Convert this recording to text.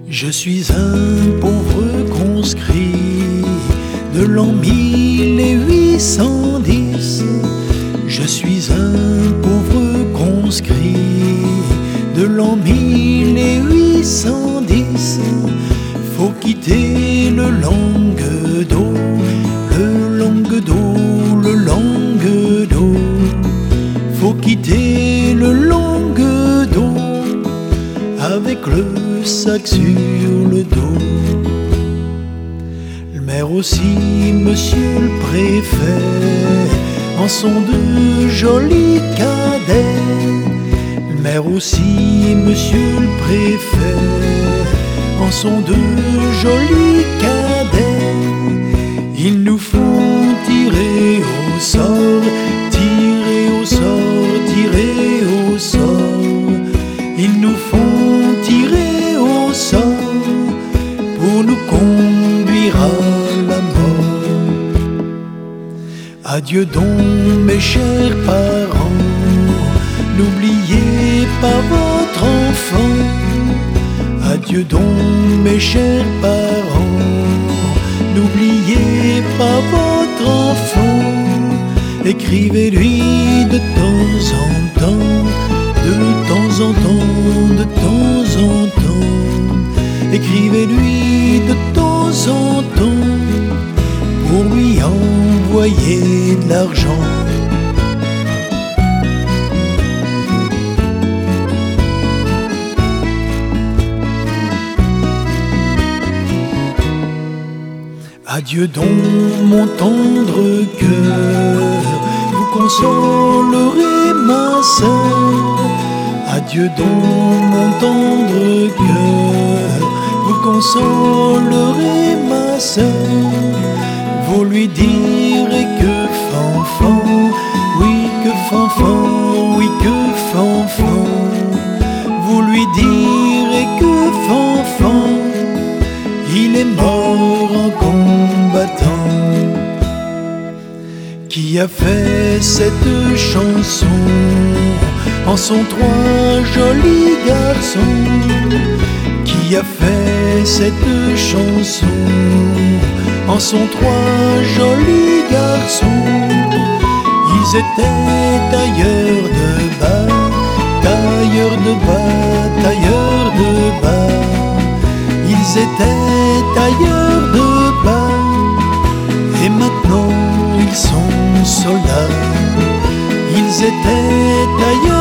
Je suis un pauvre conscrit de l'an 1810. Je suis un pauvre conscrit de l'an 1810. Faut quitter le Languedoc, le Languedoc, le Languedoc. Faut quitter le Languedoc avec le sac sur le dos. Le maire aussi, monsieur le préfet, en sont de jolis cadets. Le maire aussi, monsieur le préfet, en sont de jolis cadets. Ils nous font tirer au sort, tirer au sort, tirer au sort. Ils nous font tirer au sort pour nous conduire à la mort. Adieu donc mes chers parents, n'oubliez pas votre enfant. Adieu donc mes chers parents, n'oubliez pas votre enfant. Écrivez-lui de temps en temps, de temps en temps, de temps en temps. Écrivez-lui de temps en temps pour lui envoyer de l'argent. Adieu donc mon tendre cœur, vous consolerez ma sœur. Adieu donc mon tendre cœur, vous consolerez ma sœur. Vous lui direz que fanfan, oui que fanfan, oui que fanfan. Vous lui direz que fanfan, il est mort en combattant. Qui a fait cette chanson? En sont trois jolis garçons. Qui a fait cette chanson? En sont trois jolis garçons. Ils étaient tailleurs de bas, tailleurs de bas, tailleurs de bas. Ils étaient tailleurs de bas et maintenant ils sont soldats. Ils étaient tailleurs